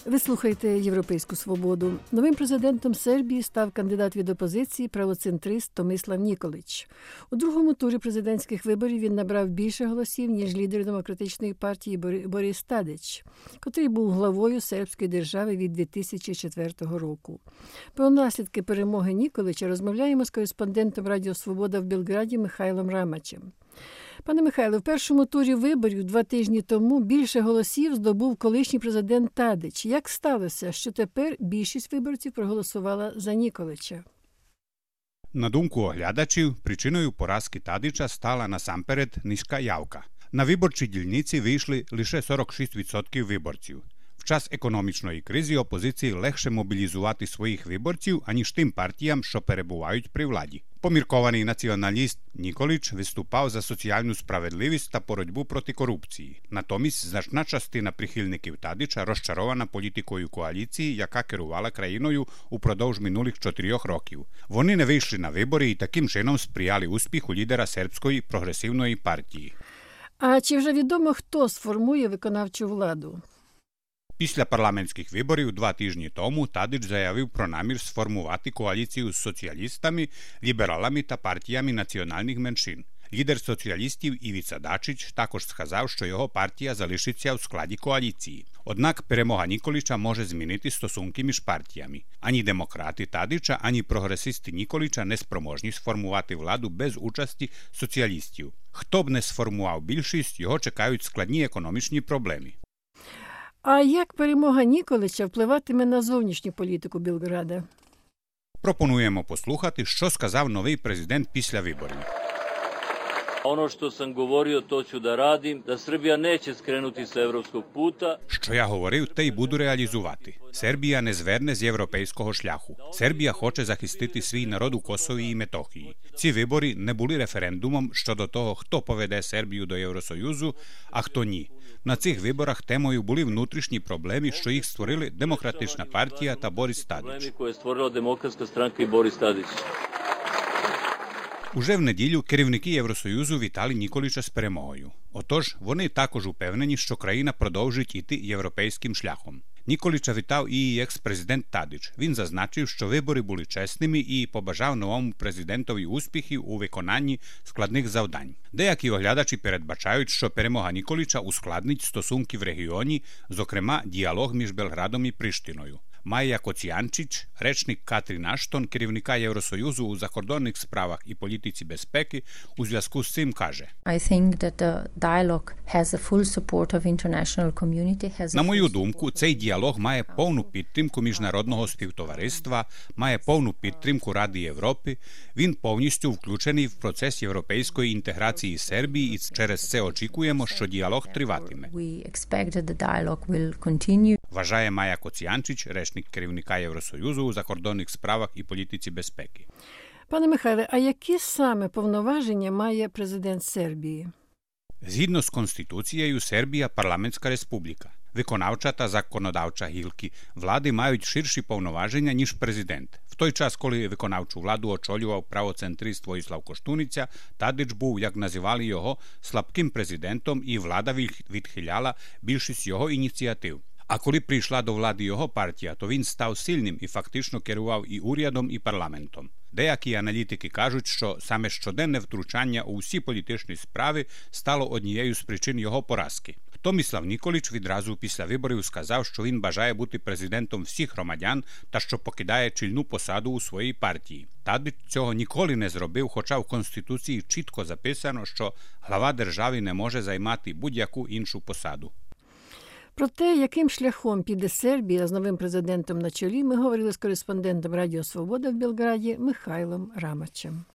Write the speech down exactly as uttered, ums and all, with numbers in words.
Ви слухаєте «Європейську свободу». Новим президентом Сербії став кандидат від опозиції правоцентрист Томислав Ніколич. У другому турі президентських виборів він набрав більше голосів, ніж лідер демократичної партії Борис Тадич, котрий був главою сербської держави від дві тисячі четвертого року. Про наслідки перемоги Ніколича розмовляємо з кореспондентом Радіо Свобода в Белграді Михайлом Рамачем. Пане Михайло, в першому турі виборів два тижні тому більше голосів здобув колишній президент Тадич. Як сталося, що тепер більшість виборців проголосувала за Ніколича? На думку оглядачів, причиною поразки Тадича стала насамперед низька явка. На виборчій дільниці вийшли лише сорок шість відсотків виборців. В час економічної кризи опозиції легше мобілізувати своїх виборців, аніж тим партіям, що перебувають при владі. Поміркований націоналіст Ніколич виступав за соціальну справедливість та боротьбу проти корупції. Натомість значна частина прихильників Тадича розчарована політикою коаліції, яка керувала країною упродовж минулих чотирьох років. Вони не вийшли на вибори і таким чином сприяли успіху лідера сербської прогресивної партії. А чи вже відомо, хто сформує виконавчу владу? Після парламентських виборів два тижні тому Тадич заявив про намір сформувати коаліцію з соціалістами, лібералами та партіями національних меншин. Лідер соціалістів Івіца Дачич також сказав, що його партія залишиться у складі коаліції. Однак перемога Ніколича може змінити стосунки між партіями. Ані демократи Тадича, ані прогресисти Ніколича не спроможні сформувати владу без участі соціалістів. Хто б не сформував більшість, його чекають складні економічні проблеми. А як перемога Ніколича впливатиме на зовнішню політику Белграда? Пропонуємо послухати, що сказав новий президент після виборів. Ono što sam govorio, to ću da radim, da Srbija neće skrenuti sa evropskog puta. Що я говорив, те й буду реалізувати. Сербія не зверне з європейського шляху. Сербія хоче захистити свій народ у Косові і Метохії. Ці вибори не були референдумом щодо того, хто поведе Сербію до Євросоюзу, а хто ні. На цих виборах темою були внутрішні проблеми, що їх створили Демократична партія та Борис Тадич. Problemi koje je stvorila Demokratska stranka i Boris Tadić. Уже в неділю керівники Євросоюзу вітали Ніколича з перемогою. Отож, вони також упевнені, що країна продовжить іти європейським шляхом. Ніколича вітав і екс-президент Тадич. Він зазначив, що вибори були чесними і побажав новому президентові успіхів у виконанні складних завдань. Деякі оглядачі передбачають, що перемога Ніколича ускладнить стосунки в регіоні, зокрема діалог між Белградом і Приштиною. Майя Коціянчич, речник Катрін Аштон, керівника Євросоюзу у закордонних справах і політиці безпеки, у зв'язку з цим каже: На мою думку, цей діалог має повну підтримку міжнародного співтовариства, має повну підтримку Ради Європи, він повністю включений в процес європейської інтеграції Сербії і через це очікуємо, що діалог триватиме. Вважає Майя Коціянчич, речник керівника Євросоюзу у закордонних справах і політиці безпеки. Пане Михайле, а які саме повноваження має президент Сербії? Згідно з Конституцією, Сербія – парламентська республіка. Виконавча та законодавча гілки влади мають ширші повноваження, ніж президент. В той час, коли виконавчу владу очолював правоцентрист Воїслав Коштуниця, Тадич був, як називали його, слабким президентом і влада відхиляла більшість його ініціатив. А коли прийшла до влади його партія, то він став сильним і фактично керував і урядом, і парламентом. Деякі аналітики кажуть, що саме щоденне втручання у всі політичні справи стало однією з причин його поразки. Томислав Ніколич відразу після виборів сказав, що він бажає бути президентом всіх громадян та що покидає чільну посаду у своїй партії. Тадич цього ніколи не зробив, хоча в Конституції чітко записано, що глава держави не може займати будь-яку іншу посаду. Про те, яким шляхом піде Сербія з новим президентом на чолі, ми говорили з кореспондентом Радіо Свобода в Белграді Михайлом Рамачем.